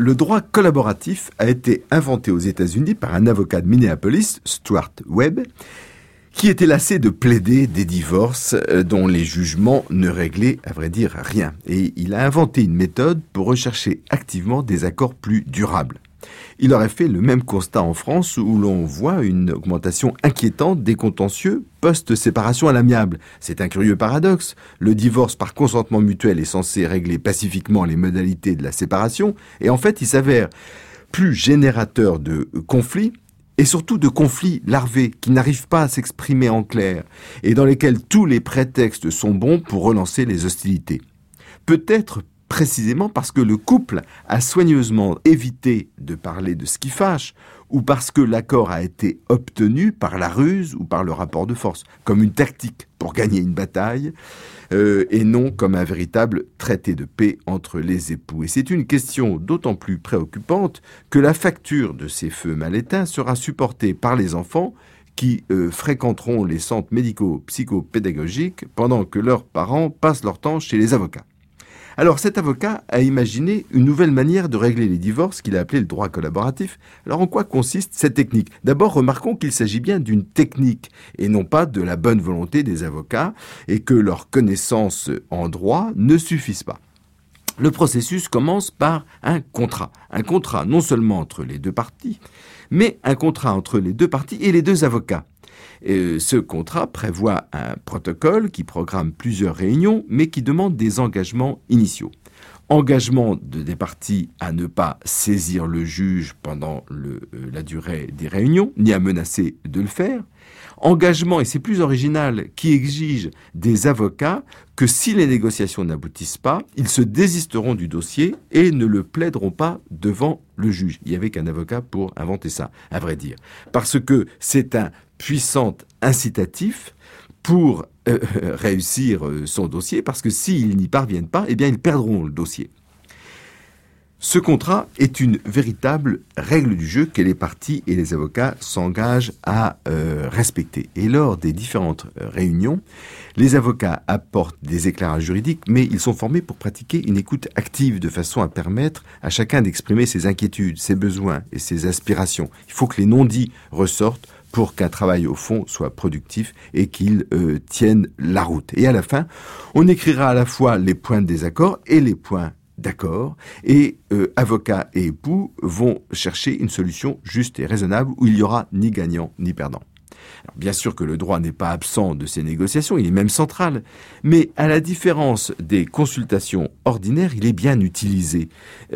Le droit collaboratif a été inventé aux États-Unis par un avocat de Minneapolis, Stuart Webb, qui était lassé de plaider des divorces dont les jugements ne réglaient, à vrai dire, rien. Et il a inventé une méthode pour rechercher activement des accords plus durables. Il aurait fait le même constat en France où l'on voit une augmentation inquiétante des contentieux post-séparation à l'amiable. C'est un curieux paradoxe. Le divorce par consentement mutuel est censé régler pacifiquement les modalités de la séparation et en fait il s'avère plus générateur de conflits et surtout de conflits larvés qui n'arrivent pas à s'exprimer en clair et dans lesquels tous les prétextes sont bons pour relancer les hostilités. Peut-être précisément parce que le couple a soigneusement évité de parler de ce qui fâche ou parce que l'accord a été obtenu par la ruse ou par le rapport de force, comme une tactique pour gagner une bataille et non comme un véritable traité de paix entre les époux. Et c'est une question d'autant plus préoccupante que la facture de ces feux mal éteints sera supportée par les enfants qui fréquenteront les centres médico-psychopédagogiques pendant que leurs parents passent leur temps chez les avocats. Alors cet avocat a imaginé une nouvelle manière de régler les divorces qu'il a appelé le droit collaboratif. Alors en quoi consiste cette technique ? D'abord, remarquons qu'il s'agit bien d'une technique et non pas de la bonne volonté des avocats et que leurs connaissances en droit ne suffisent pas. Le processus commence par un contrat non seulement entre les deux parties, mais un contrat entre les deux parties et les deux avocats. Et ce contrat prévoit un protocole qui programme plusieurs réunions, mais qui demande des engagements initiaux. Engagement des parties à ne pas saisir le juge pendant la durée des réunions, ni à menacer de le faire. Engagement, et c'est plus original, qui exige des avocats que si les négociations n'aboutissent pas, ils se désisteront du dossier et ne le plaideront pas devant le juge. Il n'y avait qu'un avocat pour inventer ça, à vrai dire. Parce que c'est un puissant incitatif pour réussir son dossier, parce que s'ils n'y parviennent pas, eh bien ils perdront le dossier. Ce contrat est une véritable règle du jeu que les parties et les avocats s'engagent à respecter. Et lors des différentes réunions, les avocats apportent des éclairages juridiques, mais ils sont formés pour pratiquer une écoute active de façon à permettre à chacun d'exprimer ses inquiétudes, ses besoins et ses aspirations. Il faut que les non-dits ressortent pour qu'un travail au fond soit productif et qu'il tienne la route. Et à la fin, on écrira à la fois les points de désaccord et les points d'accord, et avocats et époux vont chercher une solution juste et raisonnable où il n'y aura ni gagnant ni perdant. Alors, bien sûr que le droit n'est pas absent de ces négociations, il est même central, mais à la différence des consultations ordinaires, il est bien utilisé.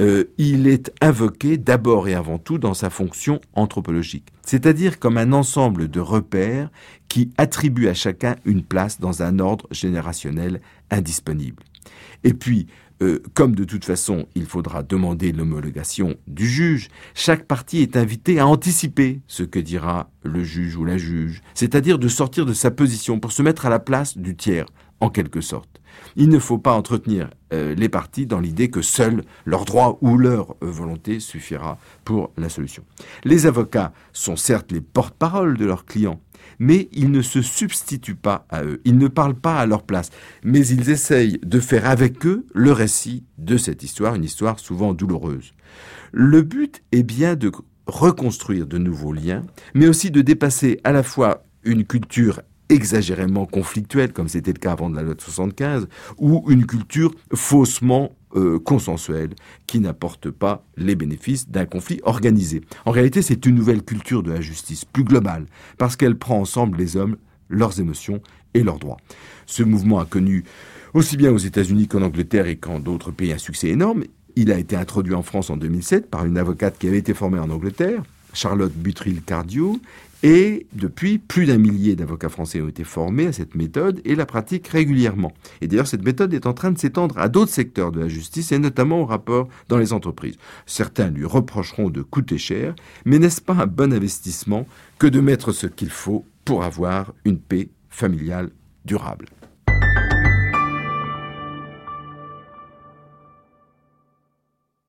Il est invoqué d'abord et avant tout dans sa fonction anthropologique, c'est-à-dire comme un ensemble de repères qui attribuent à chacun une place dans un ordre générationnel indisponible. Et puis, comme de toute façon, il faudra demander l'homologation du juge, chaque partie est invitée à anticiper ce que dira le juge ou la juge, c'est-à-dire de sortir de sa position pour se mettre à la place du tiers, en quelque sorte. Il ne faut pas entretenir les parties dans l'idée que seul leur droit ou leur volonté suffira pour la solution. Les avocats sont certes les porte-parole de leurs clients, mais ils ne se substituent pas à eux, ils ne parlent pas à leur place, mais ils essayent de faire avec eux le récit de cette histoire, une histoire souvent douloureuse. Le but est bien de reconstruire de nouveaux liens, mais aussi de dépasser à la fois une culture exagérément conflictuelle, comme c'était le cas avant de la loi de 75, ou une culture faussement consensuelle, qui n'apporte pas les bénéfices d'un conflit organisé. En réalité, c'est une nouvelle culture de la justice, plus globale, parce qu'elle prend ensemble les hommes, leurs émotions et leurs droits. Ce mouvement a connu, aussi bien aux États-Unis qu'en Angleterre et qu'en d'autres pays, un succès énorme. Il a été introduit en France en 2007 par une avocate qui avait été formée en Angleterre, Charlotte Buttrill-Cardio, et depuis, plus d'1 millier d'avocats français ont été formés à cette méthode et la pratiquent régulièrement. Et d'ailleurs, cette méthode est en train de s'étendre à d'autres secteurs de la justice et notamment au rapport dans les entreprises. Certains lui reprocheront de coûter cher, mais n'est-ce pas un bon investissement que de mettre ce qu'il faut pour avoir une paix familiale durable ?